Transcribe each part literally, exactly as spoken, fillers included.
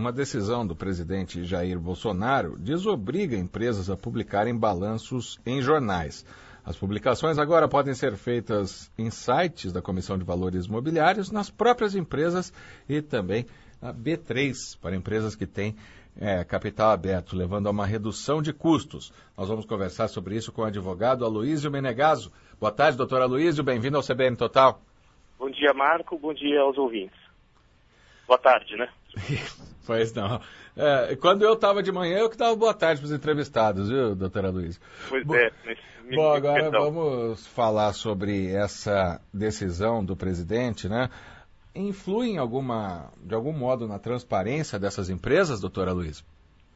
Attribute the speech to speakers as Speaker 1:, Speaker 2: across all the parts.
Speaker 1: uma decisão do presidente Jair Bolsonaro desobriga empresas a publicarem balanços em jornais. As publicações agora podem ser feitas em sites da Comissão de Valores Mobiliários, nas próprias empresas e também na B três, para empresas que têm é, capital aberto, levando a uma redução de custos. Nós vamos conversar sobre isso com o advogado Aloísio Menegaso. Boa tarde, doutor Aloísio, bem-vindo ao C B N Total.
Speaker 2: Bom dia, Marco, bom dia aos ouvintes. Boa tarde, né?
Speaker 1: Pois não. É, quando eu estava de manhã, eu que dava boa tarde para os entrevistados, viu, doutor Aloísio?
Speaker 2: Pois
Speaker 1: Bo-
Speaker 2: é. Me,
Speaker 1: Bom,
Speaker 2: me
Speaker 1: agora
Speaker 2: perdão.
Speaker 1: vamos falar sobre essa decisão do presidente, né? Influi em alguma, de algum modo na transparência dessas empresas, doutor Aloísio?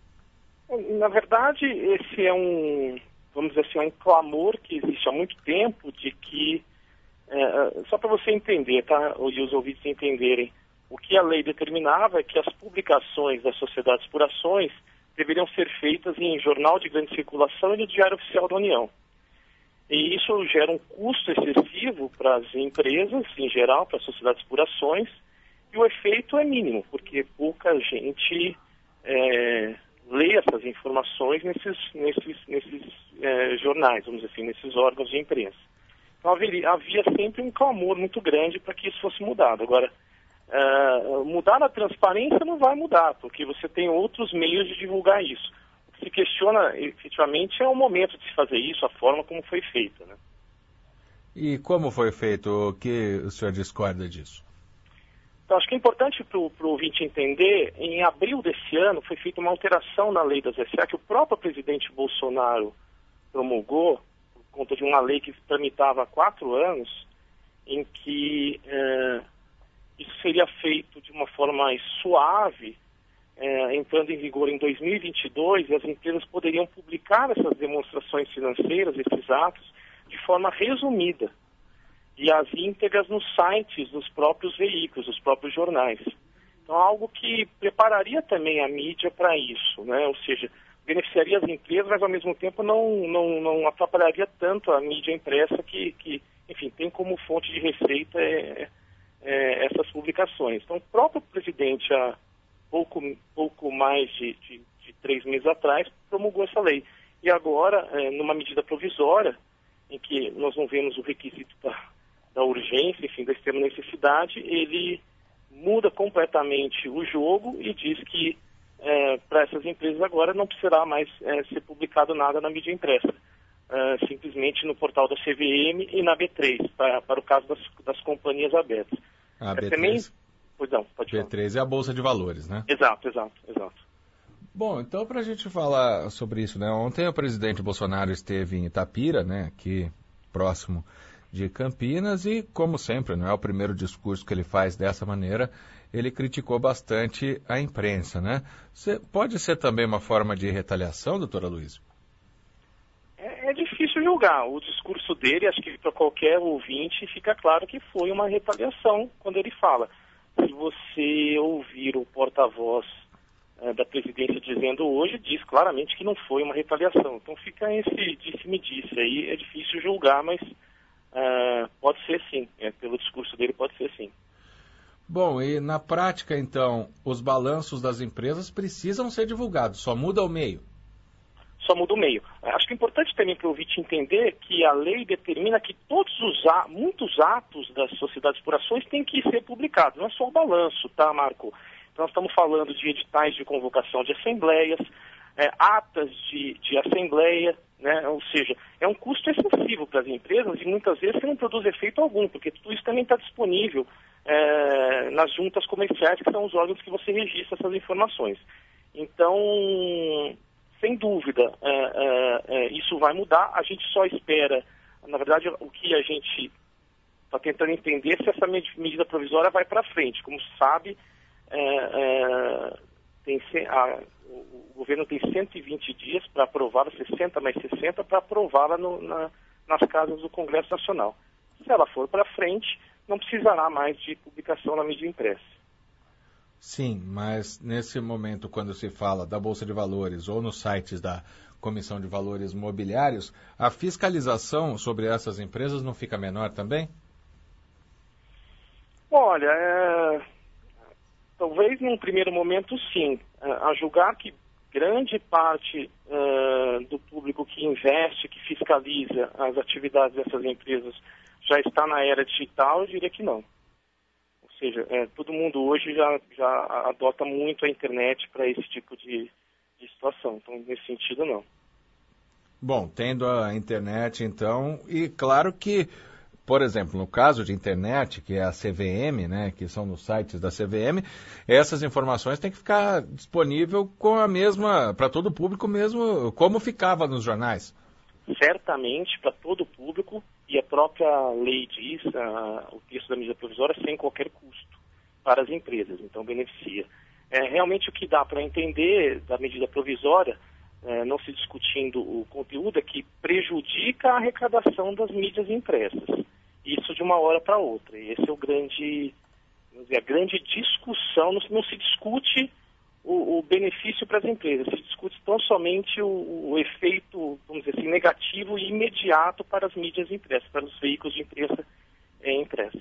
Speaker 2: Na verdade, esse é um, vamos dizer assim, é um clamor que existe há muito tempo de que, é, só para você entender, tá? E os ouvintes entenderem, o que a lei determinava é que as publicações das sociedades por ações deveriam ser feitas em jornal de grande circulação e no Diário Oficial da União. E isso gera um custo excessivo para as empresas, em geral, para as sociedades por ações, e o efeito é mínimo, porque pouca gente é, lê essas informações nesses, nesses, nesses é, jornais, vamos dizer assim, nesses órgãos de imprensa. Então haveria, havia sempre um clamor muito grande para que isso fosse mudado. Agora, Uh, mudar a transparência não vai mudar, porque você tem outros meios de divulgar isso. O que se questiona, efetivamente, é o momento de se fazer isso, a forma como foi feita, né?
Speaker 1: E como foi feito? O que o senhor discorda disso?
Speaker 2: Então, acho que é importante para o ouvinte entender, em abril desse ano foi feita uma alteração na lei das S A que o próprio presidente Bolsonaro promulgou, por conta de uma lei que tramitava há quatro anos, em que... Uh, isso seria feito de uma forma mais suave, é, entrando em vigor em dois mil e vinte e dois, e as empresas poderiam publicar essas demonstrações financeiras, esses atos, de forma resumida, e as íntegras nos sites dos próprios veículos, dos próprios jornais. Então, algo que prepararia também a mídia para isso, né? Ou seja, beneficiaria as empresas, mas ao mesmo tempo não, não, não atrapalharia tanto a mídia impressa que, que, enfim, tem como fonte de receita... É, É, essas publicações. Então, o próprio presidente, há pouco, pouco mais de, de, de três meses atrás, promulgou essa lei. E agora, é, numa medida provisória, em que nós não vemos o requisito da, da urgência, enfim, da extrema necessidade, ele muda completamente o jogo e diz que é, para essas empresas agora não precisará mais é, ser publicado nada na mídia impressa. Uh, simplesmente no portal da C V M e na B três, para, para o caso das, das companhias abertas.
Speaker 1: A
Speaker 2: é
Speaker 1: B três,
Speaker 2: também... Pois não, pode
Speaker 1: B três é a Bolsa de Valores, né?
Speaker 2: Exato, exato, exato.
Speaker 1: Bom, então para a gente falar sobre isso, né? Ontem o presidente Bolsonaro esteve em Itapira, né? Aqui próximo de Campinas e, como sempre, não é o primeiro discurso que ele faz dessa maneira, ele criticou bastante a imprensa, né? Cê, pode ser também uma forma de retaliação, doutor Aloísio?
Speaker 2: É difícil julgar. O discurso dele, acho que para qualquer ouvinte, fica claro que foi uma retaliação quando ele fala. Se você ouvir o porta-voz eh, da presidência dizendo hoje, diz claramente que não foi uma retaliação. Então fica esse disse-me-disse aí, é difícil julgar, mas uh, pode ser sim. É, pelo discurso dele pode ser sim.
Speaker 1: Bom, e na prática, então, os balanços das empresas precisam ser divulgados, só muda o meio.
Speaker 2: Só muda o meio. Acho que é importante também para o ouvinte entender que a lei determina que todos os atos, muitos atos das sociedades por ações têm que ser publicados, não é só o balanço, tá, Marco? Então, nós estamos falando de editais de convocação de assembleias, é, atas de, de assembleia, né? Ou seja, é um custo excessivo para as empresas e muitas vezes não produz efeito algum, porque tudo isso também está disponível é, nas juntas comerciais, que são os órgãos que você registra essas informações. Então... Sem dúvida, é, é, é, isso vai mudar. A gente só espera, na verdade, o que a gente está tentando entender se essa medida provisória vai para frente. Como se sabe, é, é, tem, a, o governo tem cento e vinte dias para aprová-la, sessenta mais sessenta, para aprová-la no, na, nas casas do Congresso Nacional. Se ela for para frente, não precisará mais de publicação na mídia impressa.
Speaker 1: Sim, mas nesse momento, quando se fala da Bolsa de Valores ou nos sites da Comissão de Valores Mobiliários, a fiscalização sobre essas empresas não fica menor também?
Speaker 2: Olha, é... talvez num primeiro momento sim, a julgar que grande parte uh, do público que investe, que fiscaliza as atividades dessas empresas já está na era digital, eu diria que não. Ou seja, é, todo mundo hoje já, já adota muito a internet para esse tipo de, de situação. Então, nesse sentido, não.
Speaker 1: Bom, tendo a internet, então, e claro que, por exemplo, no caso de internet, que é a C V M, né, que são nos sites da C V M, essas informações têm que ficar disponível com a mesma, para todo o público mesmo, como ficava nos jornais.
Speaker 2: Certamente, para todo o público, e a própria lei diz, a, o texto da medida provisória, sem qualquer custo para as empresas, então beneficia. É, realmente o que dá para entender da medida provisória, é, não se discutindo o conteúdo, é que prejudica a arrecadação das mídias impressas. Isso de uma hora para outra. E esse é o grande, vamos dizer, a grande discussão. Não, não se discute o, o benefício para as empresas, se discute tão somente o, o efeito, vamos dizer assim, negativo e imediato para as mídias impressas, para os veículos de imprensa é, impressa.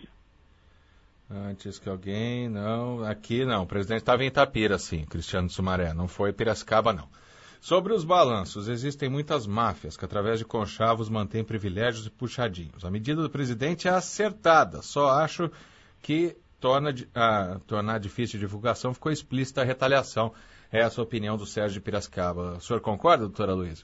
Speaker 1: Antes que alguém, não, aqui não, o presidente estava em Itapira, sim, Cristiano Sumaré, não foi Piracicaba, não. Sobre os balanços, existem muitas máfias que, através de conchavos, mantêm privilégios e puxadinhos. A medida do presidente é acertada, só acho que torna, a, tornar difícil a divulgação, ficou explícita a retaliação. É essa a opinião do Sérgio de Piracicaba. O senhor concorda, doutora Luísa?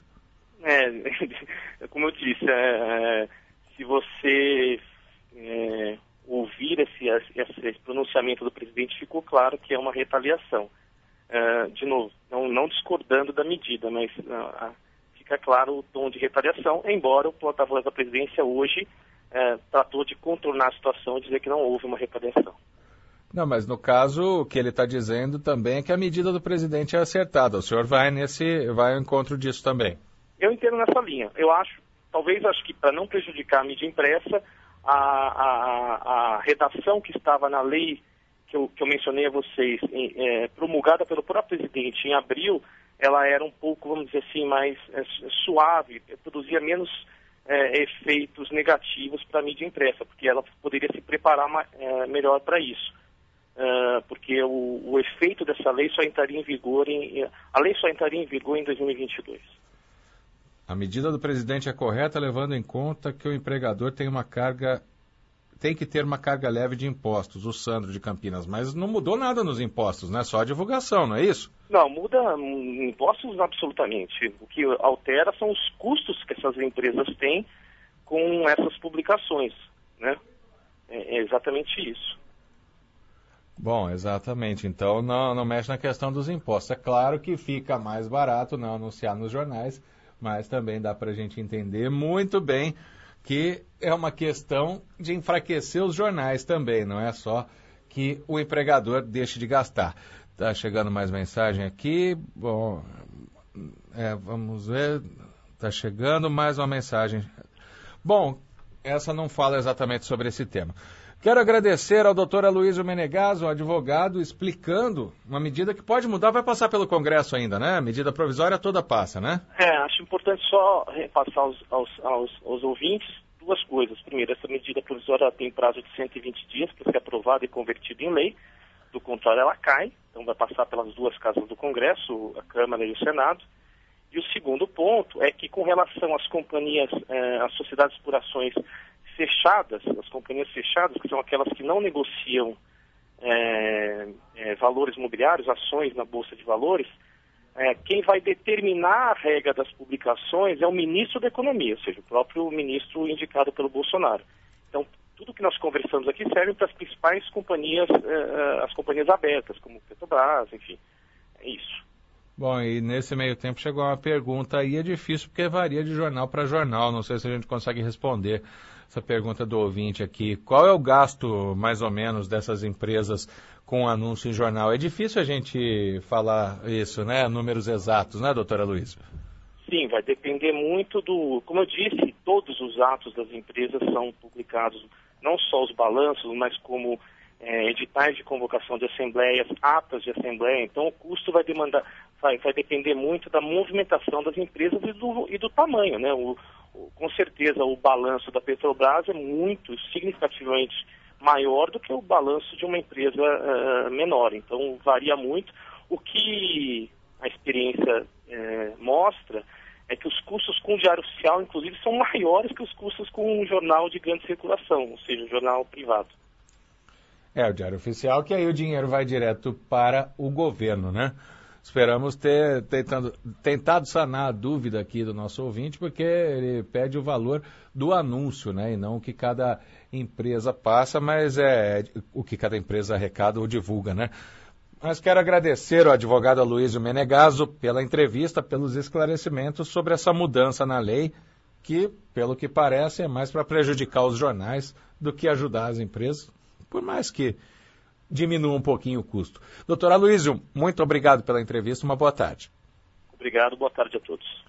Speaker 2: É, como eu disse, é, se você é, ouvir esse, esse pronunciamento do presidente, ficou claro que é uma retaliação. Uh, de novo, não, não discordando da medida, mas uh, uh, fica claro o tom de retaliação, embora o porta-voz da presidência hoje uh, tratou de contornar a situação e dizer que não houve uma retaliação.
Speaker 1: Não, mas no caso, o que ele está dizendo também é que a medida do presidente é acertada. O senhor vai nesse, vai ao encontro disso também?
Speaker 2: Eu entendo nessa linha. Eu acho, talvez acho que para não prejudicar a mídia impressa, a, a, a redação que estava na lei Que eu, que eu mencionei a vocês, em, é, promulgada pelo próprio presidente em abril, ela era um pouco, vamos dizer assim, mais é, suave, produzia menos é, efeitos negativos para a mídia impressa, porque ela poderia se preparar ma, é, melhor para isso. Uh, porque o, o efeito dessa lei só entraria em vigor em, a lei só entraria em vigor em dois mil e vinte e dois.
Speaker 1: A medida do presidente é correta, levando em conta que o empregador tem uma carga tem que ter uma carga leve de impostos, o Sandro de Campinas, mas não mudou nada nos impostos, né? Só a divulgação, não é isso?
Speaker 2: Não, muda impostos absolutamente. O que altera são os custos que essas empresas têm com essas publicações, né? É exatamente isso.
Speaker 1: Bom, exatamente. Então não, não mexe na questão dos impostos. É claro que fica mais barato não anunciar nos jornais, mas também dá para a gente entender muito bem que é uma questão de enfraquecer os jornais também, não é só que o empregador deixe de gastar. Está chegando mais mensagem aqui, bom, é, vamos ver, está chegando mais uma mensagem. Bom, essa não fala exatamente sobre esse tema. Quero agradecer ao doutor Aloysio Menegaso, advogado, explicando uma medida que pode mudar, vai passar pelo Congresso ainda, né? A medida provisória toda passa, né?
Speaker 2: É, acho importante só repassar aos, aos, aos, aos ouvintes duas coisas. Primeiro, essa medida provisória tem prazo de cento e vinte dias para ser aprovada e convertida em lei. Do contrário, ela cai. Então, vai passar pelas duas casas do Congresso, a Câmara e o Senado. E o segundo ponto é que, com relação às companhias, eh, às sociedades por ações fechadas, as companhias fechadas, que são aquelas que não negociam é, é, valores imobiliários, ações na Bolsa de Valores, é, quem vai determinar a regra das publicações é o ministro da Economia, ou seja, o próprio ministro indicado pelo Bolsonaro. Então, tudo que nós conversamos aqui serve para as principais companhias, é, as companhias abertas, como Petrobras, enfim, é isso.
Speaker 1: Bom, e nesse meio tempo chegou uma pergunta aí, é difícil porque varia de jornal para jornal, não sei se a gente consegue responder essa pergunta do ouvinte aqui. Qual é o gasto, mais ou menos, dessas empresas com anúncio em jornal? É difícil a gente falar isso, né? Números exatos, né, doutora Luísa?
Speaker 2: Sim, vai depender muito do... Como eu disse, todos os atos das empresas são publicados, não só os balanços, mas como é, editais de convocação de assembleias, atas de assembleia. Então, o custo vai demandar, vai, vai depender muito da movimentação das empresas e do, e do tamanho, né? O, Com certeza o balanço da Petrobras é muito, significativamente maior do que o balanço de uma empresa uh, menor. Então, varia muito. O que a experiência uh, mostra é que os custos com o diário oficial, inclusive, são maiores que os custos com um jornal de grande circulação, ou seja, um jornal privado.
Speaker 1: É, o Diário Oficial, que aí o dinheiro vai direto para o governo, né? Esperamos ter tentando, tentado sanar a dúvida aqui do nosso ouvinte, porque ele pede o valor do anúncio, né? E não o que cada empresa passa, mas é o que cada empresa arrecada ou divulga, né? Mas quero agradecer ao advogado Aloysio Menegaso pela entrevista, pelos esclarecimentos sobre essa mudança na lei, que, pelo que parece, é mais para prejudicar os jornais do que ajudar as empresas, por mais que diminua um pouquinho o custo. Doutor Aloysio, muito obrigado pela entrevista, uma boa tarde.
Speaker 2: Obrigado, boa tarde a todos.